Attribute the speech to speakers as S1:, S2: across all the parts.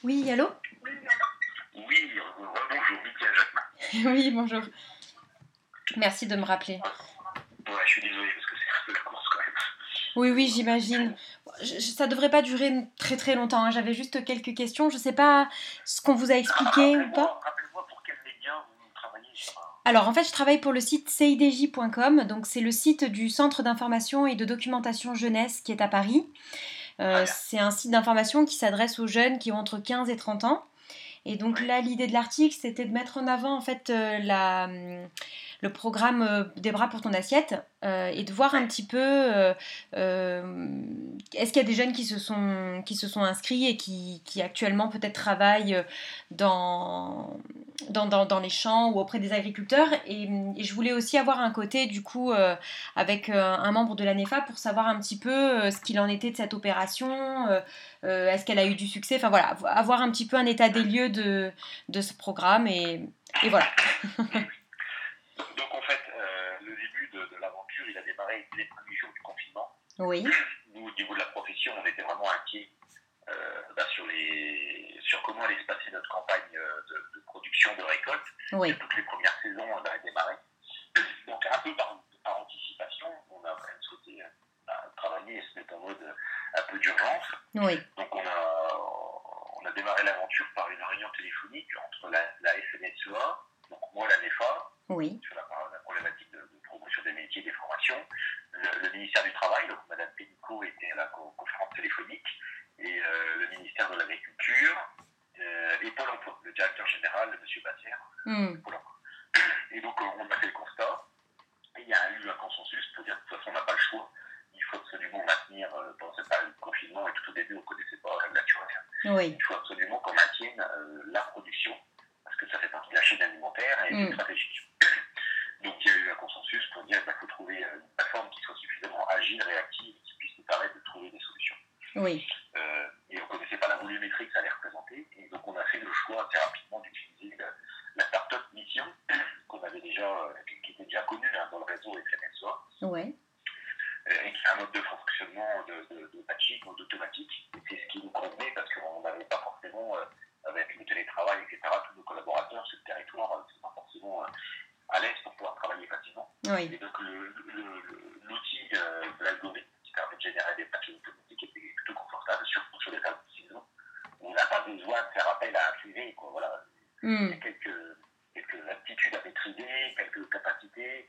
S1: Oui, allô?
S2: Oui, bonjour, Mickaël Jacquemin.
S1: Oui, bonjour. Merci de me rappeler.
S2: Ouais, je suis désolé parce que c'est un peu la course quand même.
S1: Oui, oui, j'imagine. Ça devrait pas durer très très longtemps, hein. J'avais juste quelques questions. Je sais pas ce qu'on vous a expliqué ou pas.
S2: Rappelez-moi pour quel média vous travaillez sur un...
S1: Alors en fait, je travaille pour le site CIDJ.com, donc c'est le site du Centre d'information et de documentation jeunesse qui est à Paris.
S2: Très bien.
S1: C'est un site d'information qui s'adresse aux jeunes qui ont entre 15 et 30 ans. Et donc
S2: Oui,
S1: là, l'idée de l'article, c'était de mettre en avant en fait le programme des bras pour ton assiette et de voir
S2: oui.
S1: un petit peu est-ce qu'il y a des jeunes qui se sont inscrits et qui actuellement peut-être travaillent dans les champs ou auprès des agriculteurs et je voulais aussi avoir un côté du coup avec un membre de la NEFA pour savoir un petit peu ce qu'il en était de cette opération, est-ce qu'elle a eu du succès, enfin voilà, avoir un petit peu un état des lieux de ce programme et voilà.
S2: Donc en fait, le début de l'aventure, il a démarré les premiers jours du confinement.
S1: Oui,
S2: Nous, au niveau de la profession, on était vraiment inquiets sur comment allait se passer notre campagne de production, de récolte.
S1: oui,
S2: Toutes les premières saisons, on a démarré. Donc un peu par anticipation, on a quand même souhaité travailler et se mettre en mode un peu d'urgence.
S1: oui,
S2: Donc on a démarré l'aventure par une réunion téléphonique entre la FNSEA, donc moi la NEFA,
S1: oui,
S2: sur la problématique de promotion des métiers et des formations, le ministère du Travail, donc Madame Pénicaud était à la conférence téléphonique, et le ministère de l'Agriculture, et Pôle emploi, le directeur général, M. Bassière, de Pôle emploi. Et donc on a fait le constat, et il y a eu un consensus pour dire que de toute façon on n'a pas le choix. Il faut absolument maintenir, dans cette période de confinement, et tout au début on ne connaissait pas la naturelle,
S1: oui,
S2: il faut absolument qu'on maintienne la production, parce que ça fait partie de la chaîne alimentaire et c'est stratégique. Donc il y a eu un consensus pour dire qu'il faut trouver une plateforme qui soit suffisamment agile, réactive, et qui puisse nous permettre de trouver des solutions.
S1: oui,
S2: Et on ne connaissait pas la volumétrie que ça allait représenter, et donc on a fait le choix assez rapidement d'utiliser la start-up Mission, qu'on avait déjà, qui était déjà connue dans le réseau FNSOA,
S1: ouais,
S2: et qui a un mode de fonctionnement de batching ou d'automatique. Et c'est ce qui nous convenait parce qu'on n'avait pas forcément, avec le télétravail, etc., tous nos collaborateurs sur le territoire ne sont pas forcément à l'aise pour pouvoir travailler facilement.
S1: oui,
S2: Et donc l'outil de l'algorithme qui permet de générer des batchs automatiques était plutôt confortable, surtout sur les tables de ciseaux, où on n'a pas besoin de faire appel à un privé, quoi. Voilà. Il y a quelques aptitudes à maîtriser, quelques capacités,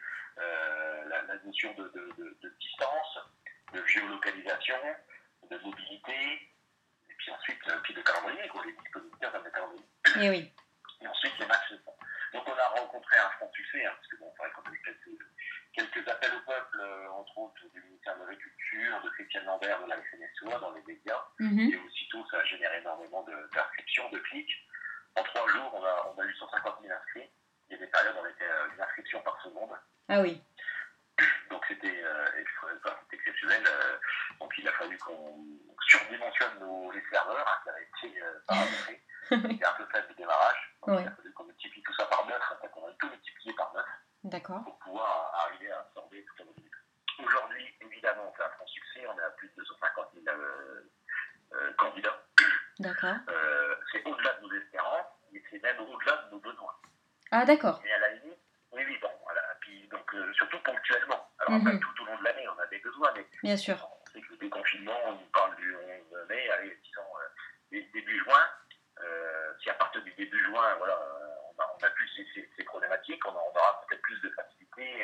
S2: la notion de distance, de géolocalisation, de mobilité, et puis ensuite puis de calendrier, quoi, les disponibilités dans le calendrier.
S1: et oui,
S2: Et ensuite les matchs de temps. Donc on a rencontré un franc succès, parce que bon, c'est vrai qu'on a eu quelques appels au peuple, entre autres du ministère de l'Agriculture, de Christiane Lambert de la FNSOA dans les médias, et aussitôt ça a généré énormément d'inscriptions, de clics. En 3 jours, on a eu 150 000 inscrits. Il y a des périodes où on était une inscription par seconde.
S1: ah oui,
S2: Donc c'était exceptionnel. Donc il a fallu qu'on surdimensionne les serveurs, qui avaient été paramétrés. C'était un peu faible de démarrage. Donc il a fallu qu'on multiplie tout ça par 9. En fait, on a tout multiplié par 9
S1: d'accord,
S2: pour pouvoir arriver à absorber toute la volumétrie. Aujourd'hui, évidemment, on fait un franc succès. On est à plus de 250 000 candidats.
S1: d'accord,
S2: C'est au-delà de nos espérances, et c'est même au-delà de nos besoins.
S1: ah d'accord,
S2: Mais à la limite, oui, bon, voilà. Puis donc, surtout ponctuellement. Alors après, tout au long de l'année, on a des besoins, mais
S1: bien sûr,
S2: on sait que le déconfinement, on nous parle du 11 mai, allez, disons début juin. Si à partir du début juin, voilà, on a plus ces problématiques, on aura peut-être plus de facilité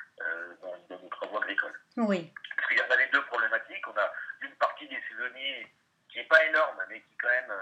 S2: dans nos travaux agricoles.
S1: oui,
S2: Parce qu'il y en avait 2 problématiques. On a une partie des saisonniers qui n'est pas énorme, mais qui quand même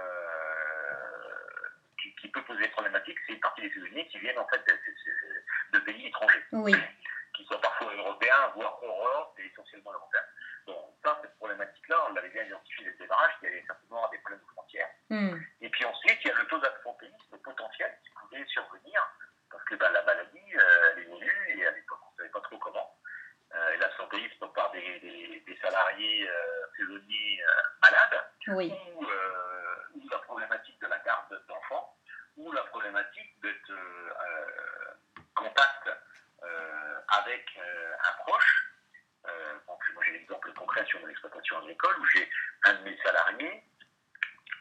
S2: qui peut poser problématique. C'est une partie des saisonniers qui viennent en fait de pays étrangers,
S1: oui,
S2: qui sont parfois européens, voire Europe, et essentiellement européens. Donc ça, cette problématique-là, on l'avait bien identifié dès le démarrage, qu'il y avait certainement avoir des problèmes de frontières. Et puis ensuite, il y a le taux d'absentéisme potentiel qui pouvait survenir, parce que la maladie, elle évolue, et à l'époque, on ne savait pas trop comment. Et l'absentéisme par des salariés saisonniers malades,
S1: oui,
S2: ou la problématique de la garde d'enfants, ou la problématique d'être contact avec un proche. Donc moi j'ai l'exemple concret sur mon exploitation agricole où j'ai un de mes salariés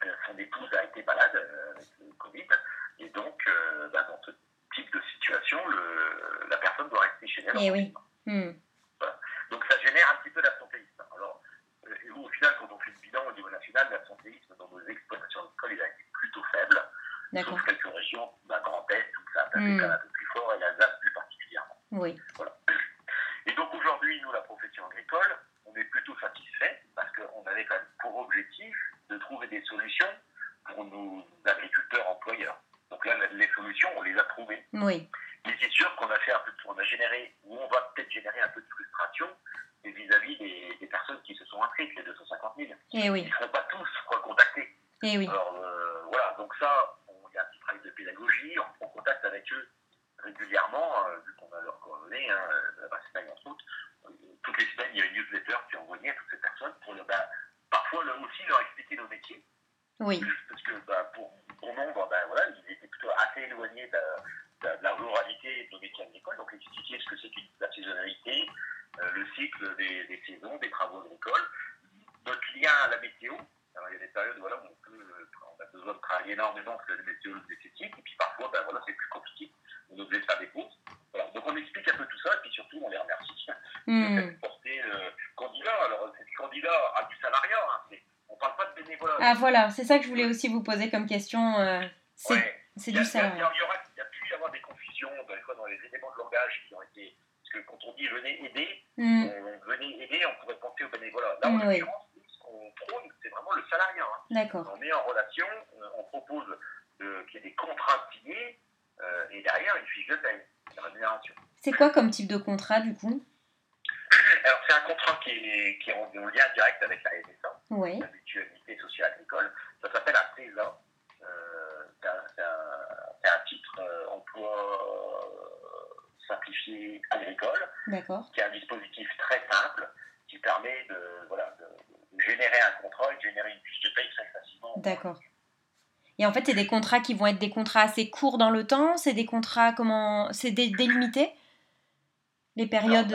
S2: son épouse a été malade avec le Covid, et donc dans ce type de situation, la personne doit rester chez elle.
S1: Et oui.
S2: Voilà. Donc ça génère un petit peu d'absentéisme. Alors, au final, quand on fait le bilan au niveau national, l'absentéisme dans nos exploitations agricoles, il a été plutôt faible, sauf quelques régions, la Grand Est, où ça a tapé un peu plus fort, et l'Alsace plus particulièrement.
S1: Oui.
S2: Voilà. Et donc aujourd'hui, nous, la profession agricole, on est plutôt satisfait parce qu'on avait quand même pour objectif de trouver des solutions pour nos agriculteurs employeurs. Donc là, les solutions, on les a trouvées.
S1: Oui.
S2: Mais c'est sûr qu'on a fait un peu on a généré, ou on va peut-être générer un peu de frustration vis-à-vis des personnes qui se sont inscrites, les 250 000.
S1: Et oui.
S2: Ils ne seront pas tous recontactés.
S1: Et oui.
S2: Alors voilà, donc ça, il y a un petit travail de pédagogie, on prend contact avec eux régulièrement, vu qu'on a leurs coordonnées, la semaine entre autres. Toutes les semaines, il y a une newsletter qui est envoyée à toutes ces personnes pour parfois aussi leur expliquer nos métiers.
S1: Oui.
S2: Parce que pour bon nombre, voilà, ils étaient plutôt assez éloignés de la ruralité de nos métiers agricoles, donc expliquer ce que c'est que la saisonnalité, le cycle des saisons, des travaux agricoles, notre lien à la météo. Alors, il y a des périodes où on a besoin de travailler énormément parce que la météo le nécessite, et puis parfois voilà, c'est plus compliqué, on est obligé de faire des pauses. Voilà. Donc on explique un peu tout ça, et puis surtout on les remercie de porter candidat. Alors ces candidats à du salariat, on ne parle pas de bénévolat.
S1: Ah voilà, c'est ça que je voulais aussi vous poser comme question. C'est du salariat.
S2: Il y a pu y avoir des confusions des fois dans les éléments de langage qui ont été. Parce que quand on dit venez aider, on pourrait penser au bénévolat. Là, en l'occurrence, nous, ce qu'on prône, c'est vraiment le salariat.
S1: D'accord.
S2: On met en relation, on propose qu'il y ait des contrats signés et derrière une fiche de paie, de rémunération.
S1: C'est quoi comme type de contrat du coup?
S2: Alors, c'est un contrat qui est en lien direct avec la MSA,
S1: oui.
S2: La mutualité sociale agricole. Ça s'appelle un TESA. C'est un titre emploi simplifié agricole, qui est un dispositif très simple qui permet de générer un contrat et de générer une fiche de paye très facilement.
S1: D'accord. Et en fait, c'est des contrats qui vont être des contrats assez courts dans le temps, c'est des contrats c'est délimités les périodes.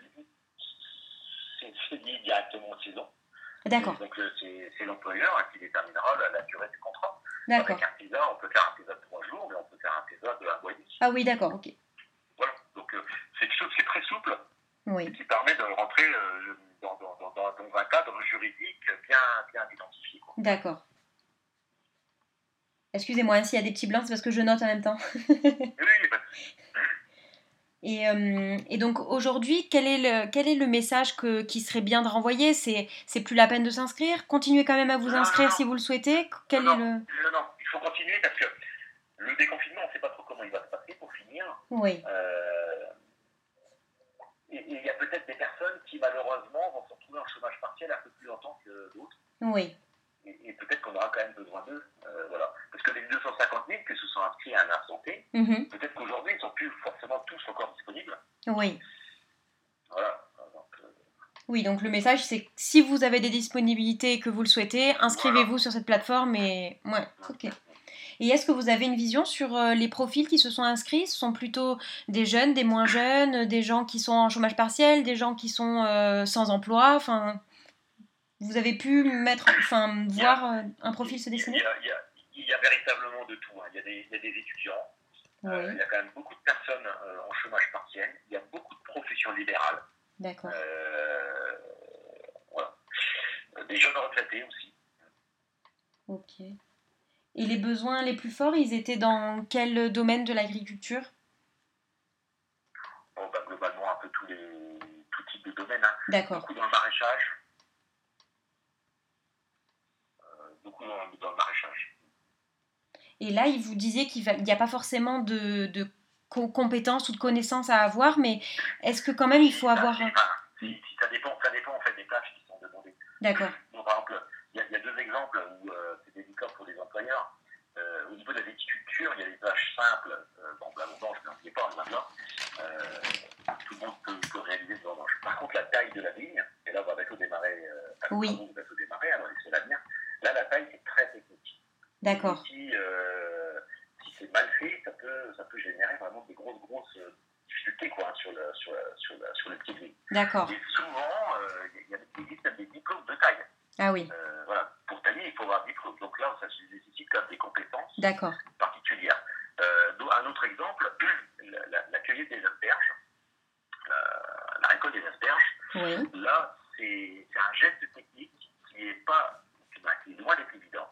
S2: C'est lié directement aux saisons.
S1: D'accord.
S2: Donc c'est l'employeur qui déterminera la durée du contrat.
S1: D'accord.
S2: Avec un TESA, on peut faire un TESA de 3 jours, mais on peut faire un TESA de 1 mois et demi.
S1: Ah oui, d'accord, ok.
S2: Voilà, donc c'est quelque chose qui est très souple,
S1: oui.
S2: Qui permet de rentrer dans un cadre juridique bien identifié. Quoi.
S1: D'accord. Excusez-moi, s'il y a des petits blancs, c'est parce que je note en même temps.
S2: Oui, pas de souci.
S1: Et donc aujourd'hui, quel est le message qui serait bien de renvoyer? C'est plus la peine de s'inscrire? Continuez quand même à vous inscrire si vous le souhaitez?
S2: Non, il faut continuer parce que le déconfinement, on ne sait pas trop comment il va se passer pour finir.
S1: Oui.
S2: Et il y a peut-être des personnes qui malheureusement vont se retrouver en chômage partiel un peu plus longtemps que d'autres.
S1: Oui.
S2: Et peut-être qu'on aura quand même besoin d'eux. Voilà. Parce que les 250 000 qui se sont inscrits à un instant T, peut-être qu'aujourd'hui, ils ne sont plus forcément tous encore disponibles.
S1: Oui.
S2: Voilà.
S1: Oui, donc le message, c'est que si vous avez des disponibilités et que vous le souhaitez, inscrivez-vous sur cette plateforme. Et... ouais, ok. Et est-ce que vous avez une vision sur les profils qui se sont inscrits? Ce sont plutôt des jeunes, des moins jeunes, des gens qui sont en chômage partiel, des gens qui sont sans emploi? Enfin, vous avez pu voir un profil se dessiner?
S2: Il y a véritablement de tout. Il y a des étudiants.
S1: Oui.
S2: Il y a quand même beaucoup de personnes en chômage partiel. Il y a beaucoup de professions libérales.
S1: D'accord.
S2: Voilà. Des jeunes retraités aussi.
S1: Ok. Et les besoins les plus forts, ils étaient dans quel domaine de l'agriculture?
S2: Globalement, un peu tout type de domaine.
S1: D'accord.
S2: Beaucoup dans le maraîchage. Beaucoup dans le maraîchage.
S1: Et là, vous disiez qu'il n'y a pas forcément de compétences ou de connaissances à avoir, mais est-ce que quand même il faut avoir...
S2: Ça dépend en fait des tâches qui sont demandées.
S1: D'accord.
S2: Donc, par exemple, il y a deux exemples où c'est délicat pour les employeurs. Au niveau de la viticulture, il y a des tâches simples. La vendange, ne n'oubliez pas, tout le monde peut réaliser une vendange. Par contre, la taille de la vigne, et là on va bientôt démarrer, alors c'est l'avenir. Là, la taille, c'est très technique.
S1: D'accord.
S2: Si c'est mal fait, ça peut générer vraiment des grosses difficultés sur le pied de vigne.
S1: D'accord.
S2: Et souvent, il existe même des diplômes de taille.
S1: Ah oui.
S2: Voilà. Pour tailler, il faut avoir un diplôme. Donc là, ça nécessite quand même des compétences
S1: D'accord.
S2: particulières. Un autre exemple, la cueillette des asperges, la récolte des asperges.
S1: Oui.
S2: Là, c'est un geste technique qui est loin d'être évident.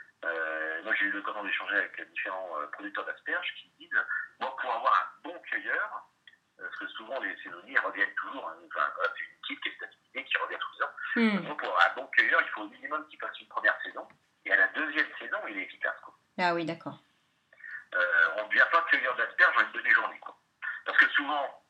S2: Moi, j'ai eu l'occasion d'échanger avec différents producteurs d'asperges qui disent, moi, pour avoir un bon cueilleur, parce que souvent les saisonniers reviennent toujours, c'est une équipe qui est stabilisée, qui revient tous les ans. Donc, pour avoir un bon cueilleur, il faut au minimum qu'il passe une première saison, et à la deuxième saison, il est efficace, quoi.
S1: Ah oui, d'accord.
S2: On ne devient pas cueilleur d'asperges en une demi-journée, quoi. Parce que souvent,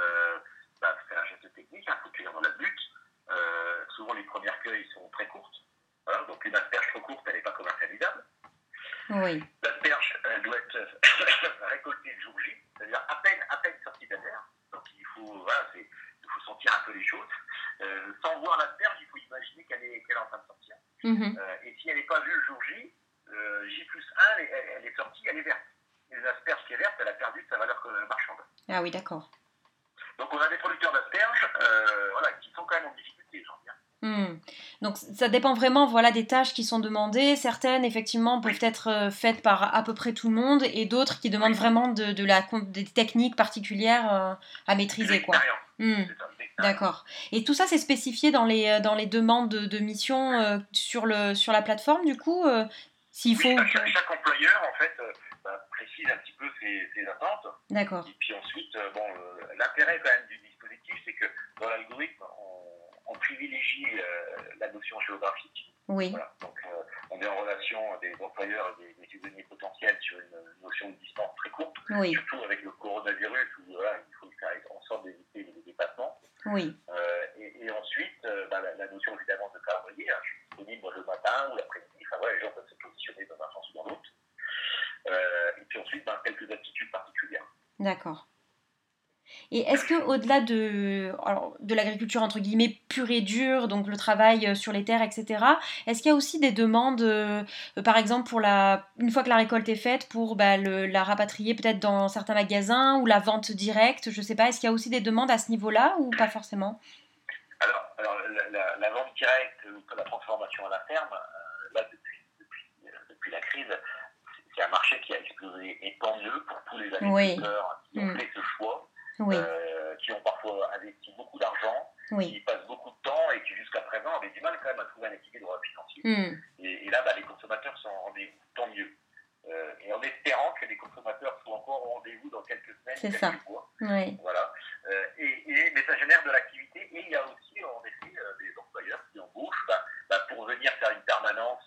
S2: c'est un geste technique, il faut cueillir dans la butte. Souvent, les premières cueilles sont très courtes. Voilà, donc une asperge trop courte, elle n'est pas commercialisable.
S1: Oui.
S2: L'asperge, elle doit être récoltée le jour J, c'est-à-dire à peine sortie de la terre. Donc il faut sentir un peu les choses. Sans voir l'asperge, il faut imaginer qu'elle est en train de sortir. Et si elle n'est pas vue le jour J, J+1, elle est sortie, elle est verte. Et l'asperge qui est verte, elle a perdu de sa valeur marchande.
S1: Ah oui, d'accord.
S2: Donc on a des producteurs d'asperges qui sont quand même en difficulté, j'en viens.
S1: Donc ça dépend vraiment des tâches qui sont demandées. Certaines effectivement peuvent être faites par à peu près tout le monde et d'autres qui demandent vraiment des techniques particulières à maîtriser, quoi. D'accord. Et tout ça c'est spécifié dans les demandes de mission sur la plateforme du coup s'il faut.
S2: Chaque employeur en fait précise un petit peu ses attentes.
S1: D'accord.
S2: Et puis ensuite l'intérêt quand même du dispositif, c'est que dans l'algorithme on privilégie la notion géographique.
S1: Oui.
S2: Voilà. Donc, on est en relation des employeurs et des saisonniers potentiels sur une notion de distance très courte,
S1: oui.
S2: Surtout avec le coronavirus où il faut faire en sorte d'éviter les dépassements.
S1: Oui.
S2: Et ensuite, la notion évidemment de calendrier, je suis disponible le matin ou l'après-midi, les gens peuvent se positionner dans un sens ou dans l'autre. Et puis ensuite, quelques aptitudes particulières.
S1: D'accord. Et est-ce qu'au-delà de l'agriculture entre guillemets pure et dure, donc le travail sur les terres, etc., est-ce qu'il y a aussi des demandes, par exemple, une fois que la récolte est faite, pour la rapatrier peut-être dans certains magasins ou la vente directe, je ne sais pas, est-ce qu'il y a aussi des demandes à ce niveau-là ou pas forcément ?
S2: Alors la vente directe, la transformation à la ferme, là, depuis la crise, c'est un marché qui a explosé, et tant mieux pour tous les agriculteurs qui ont fait ce choix. Qui ont parfois investi beaucoup d'argent, qui passent beaucoup de temps et qui jusqu'à présent avaient du mal quand même à trouver un équilibre financier. Et là, les consommateurs sont en rendez-vous, tant mieux. Et en espérant que les consommateurs soient encore au rendez-vous dans quelques semaines, quelques mois.
S1: Oui.
S2: Voilà. Mais ça génère de l'activité, et il y a aussi en effet des employeurs qui embauchent pour venir faire une permanence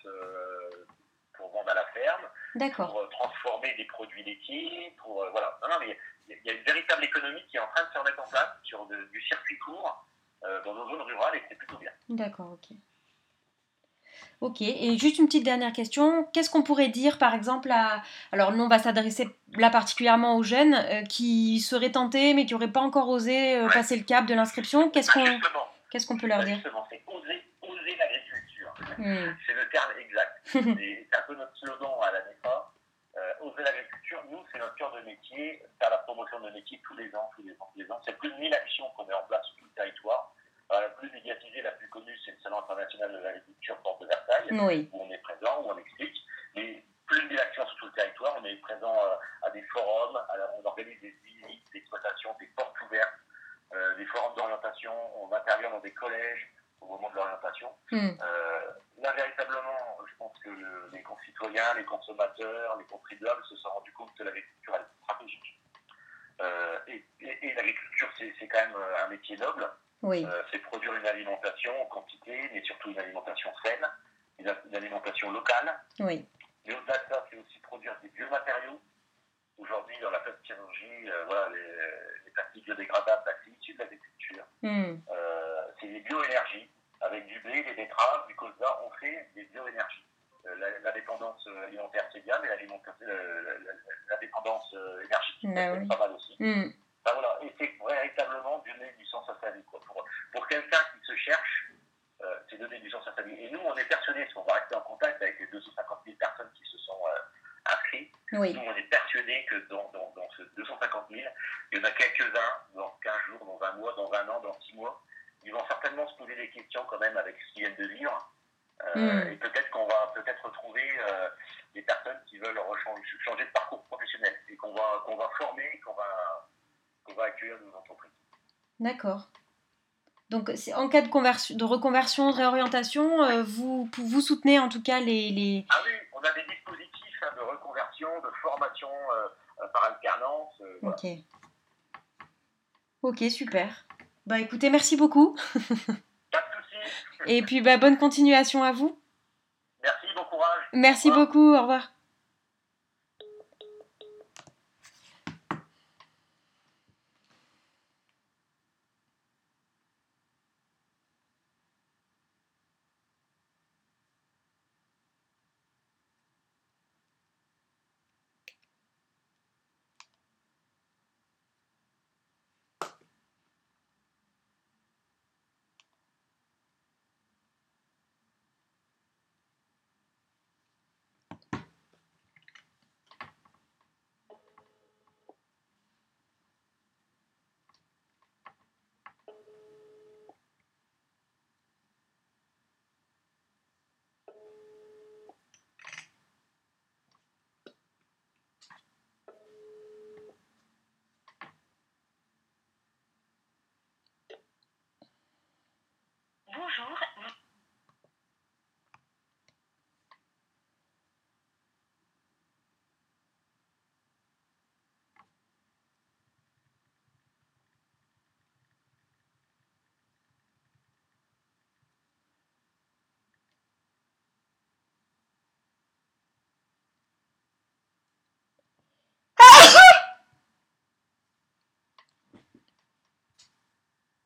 S2: pour vendre à la ferme, pour transformer des produits laitiers, mais il y a une véritable économie qui est en train de se remettre en place sur du circuit court dans nos zones rurales, et c'est plutôt bien.
S1: D'accord, ok. Ok, et juste une petite dernière question. Qu'est-ce qu'on pourrait dire, par exemple, alors nous, on va s'adresser là particulièrement aux jeunes qui seraient tentés, mais qui n'auraient pas encore osé passer le cap de l'inscription. Qu'est-ce qu'on peut leur dire ?
S2: Justement, c'est oser l'agriculture. C'est le terme exact. C'est un peu notre slogan à la NEFA. Oser l'agriculture, nous, c'est notre cœur de métier, faire la promotion de métier tous les ans. C'est plus de 1000 actions qu'on met en place sur tout le territoire. La plus médiatisée, la plus connue, c'est le Salon international de l'agriculture Porte de Versailles, où on est présent, où on explique. Mais plus de 1000 actions sur tout le territoire, on est présent à des forums, on organise des visites d'exploitation, des portes ouvertes, des forums d'orientation, on intervient dans des collèges au moment de l'orientation. Là, véritablement, je pense que les concitoyens, les consommateurs, les contribuables se sont rendus compte que l'agriculture est stratégique. Et l'agriculture, c'est quand même un métier noble. C'est produire une alimentation en quantité, mais surtout une alimentation saine, une alimentation locale. Mais au-delà de ça, c'est aussi produire des biomatériaux. Aujourd'hui, dans la plasturgie, les plastiques biodégradables, c'est issu de l'agriculture. C'est des bioénergies. Avec du blé, des betteraves, du colza, on fait des bioénergies. La dépendance alimentaire, c'est bien, mais la dépendance énergétique, c'est pas mal aussi. Et c'est véritablement donner du sens à sa vie. Pour quelqu'un qui se cherche, c'est donner du sens à sa vie. Et nous, on est persuadés, parce qu'on va rester en contact avec les 250 000 personnes qui se sont inscrites. Nous, on est persuadés que dans ce 250 000, il y en a quelques-uns, dans 15 jours, dans un mois, dans un an, dans 6 mois, ils vont certainement se poser des questions quand même avec ce qu'ils viennent de vivre. Et peut-être qu'on va des personnes qui veulent changer de parcours professionnel et qu'on va former, qu'on va accueillir dans nos entreprises.
S1: D'accord. Donc, en cas de reconversion, de réorientation, vous soutenez en tout cas les...
S2: Ah oui, on a des dispositifs de reconversion, de formation par alternance. Voilà.
S1: Ok. Ok, super. Bah écoutez, merci beaucoup.
S2: Pas de soucis.
S1: Et puis, bonne continuation à vous.
S2: Merci, bon courage.
S1: Merci beaucoup, au revoir.
S3: Bonjour